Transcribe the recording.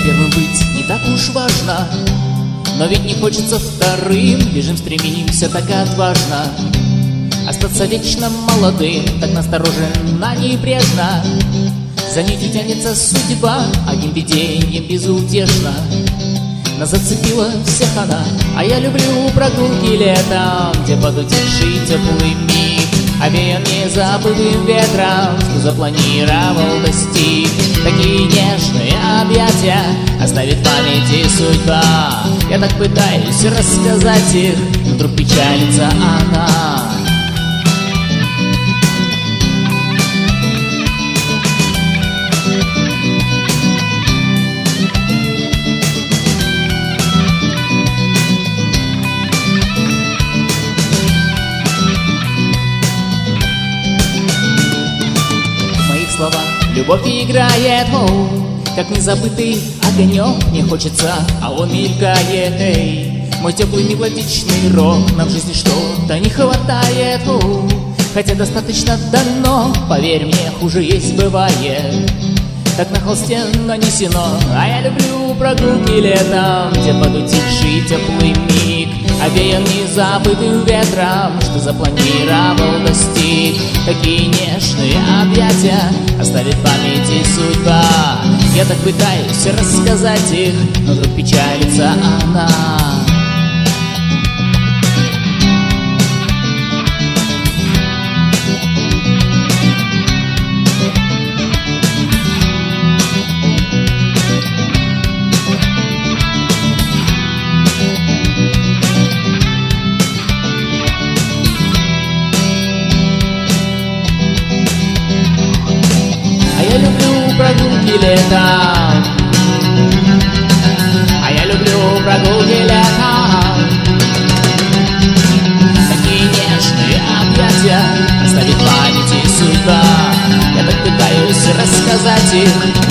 первым быть не так уж важно, но ведь не хочется вторым. Бежим, стремимся так отважно, остаться вечно молодым, так настороженно, небрежно. За нитью тянется судьба, одним видением безутешно. Нас зацепила всех она, а я люблю прогулки летом, где подутихший теплый миг овеян незабытым ветром, что запланировал достиг. Такие нежные объятия оставит в памяти судьба. Я так пытаюсь рассказать их, но вдруг печалится она. Слова любовь играет, как незабытый огонек. Мне хочется, а он мелькает, мой теплый мелодичный рок. Нам в жизни что-то не хватает, хотя достаточно дано. Поверь мне, хуже есть бывает, так на холсте нанесено. А я люблю прогулки летом, где подутихший теплый миг овеян незабытым ветром, что запланировал достиг. Такие нежные объятия оставит в памяти судьба. Я так пытаюсь рассказать их, но вдруг печалится она. Прогулки летом, а я люблю прогулки летом. Такие нежные объятия оставит в памяти судьба. Я так пытаюсь рассказать их,